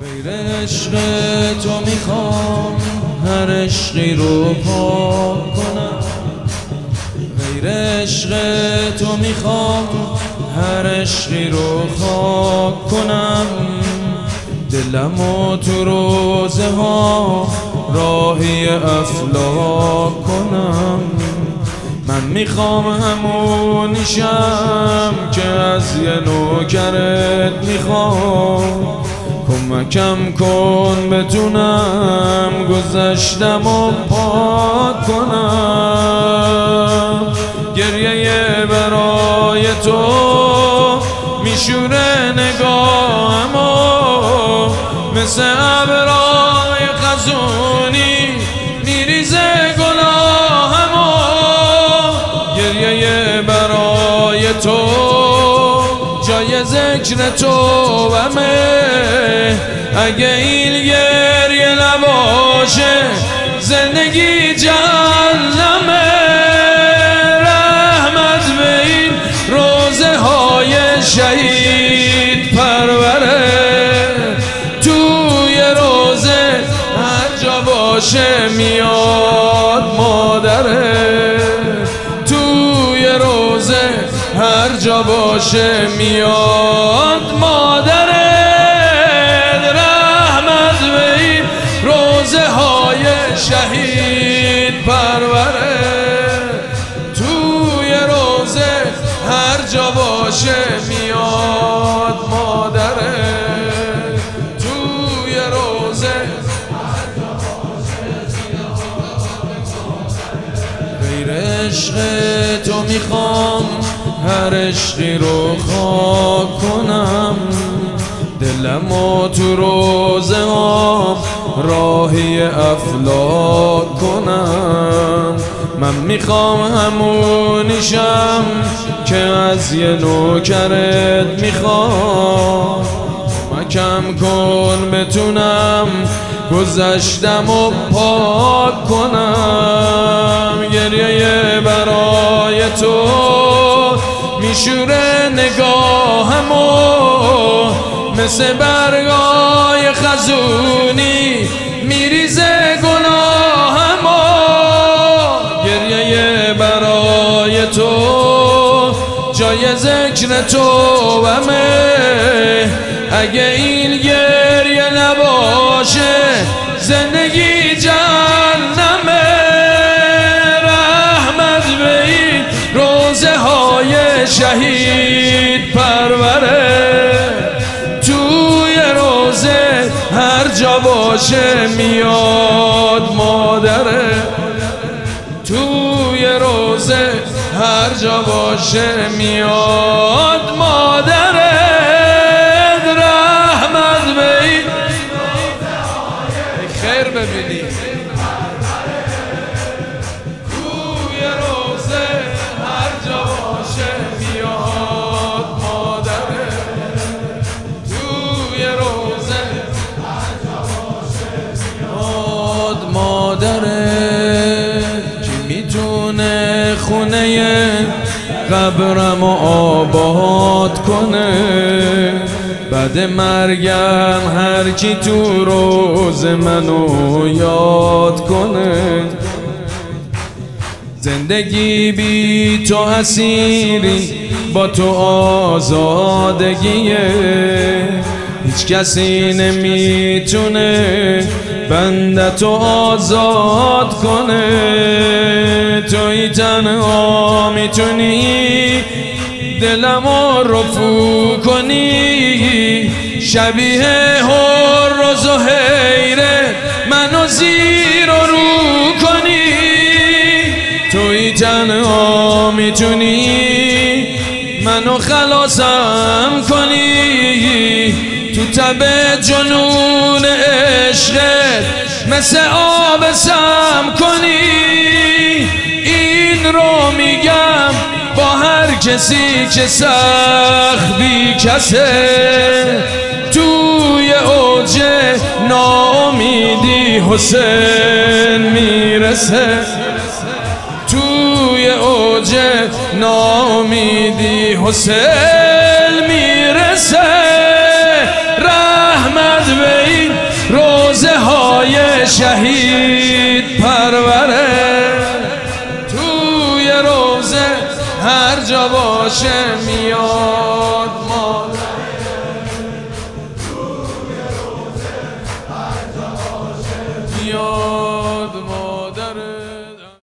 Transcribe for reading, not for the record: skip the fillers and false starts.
غیر عشق تو میخوام هر عشقی رو پاک کنم. غیر عشق تو میخوام هر عشقی رو خاک کنم. دلمو تو روزه ها راهی افلاک کنم. من میخوام همونیشم که از یه نوکرت میخوام. کمکم کن بتونم گذشتم و پاک کنم. گریه برای تو میشوره نگاهمو، مثل ابرهای خزونی میریزه گناهمو. گریه برای تو جای ذکر توبمه. اگه این گریه نباشه زندگی جهنمه. رحمت به این روزه های شهید پروره. توی روزه هر جا باشه میاد مادره. توی روزه هر جا باشه میاد مادره. رحمت به این روزه های شهید پروره. توی روزه هر جا باشه میاد مادره. توی روزه هر جا باشه غیر عشق تو میخوام هر عشقی رو خاک کنم. دلمو تو روزه ها راهی افلاک کنم. من میخوام همونیشم که از یه نوکرت میخوام. کمکم کن بتونم گذشتم و پاک کنم. گریه برای تو میشوره نگاهمو، مثل برگای خزونی میریزه گناهمو. گریه برای تو جای ذکر توبمه. اگه این گریه نباشه زندگی جهنمه. رحمت به این روزه های شهید پروره. توی روزه هر جا باشه میاد مادره. توی روزه هر جا باشه میاد مادره. رحمت به این خیر ببینی. توی روزه هر جا باشه میاد مادره. توی روزه هر جا باشه میاد مادره. کی میتونه خونه قبرم آباد کنه؟ بعد مرگم هر کی تو روز منو یاد کنه. زندگی بی تو اسیری، با تو آزادگیه. هیچ کسی نمیتونه بندتو آزاد کنه. توی تنها میتونی دلمو رفو کنی. شبیه هر و زهیره منو زیر و رو کنی. توی تنها میتونی منو خلاصم کنی. تو تب جنون عشقت مثل آب سم کنی. این رو میگم با هر کسی که سخت بی کسه. توی اوج ناامیدی حسین میرسه. توی اوج ناامیدی حسین میرسه. رحمت به شهید پروره توی روزه هر جا باشه میاد مادر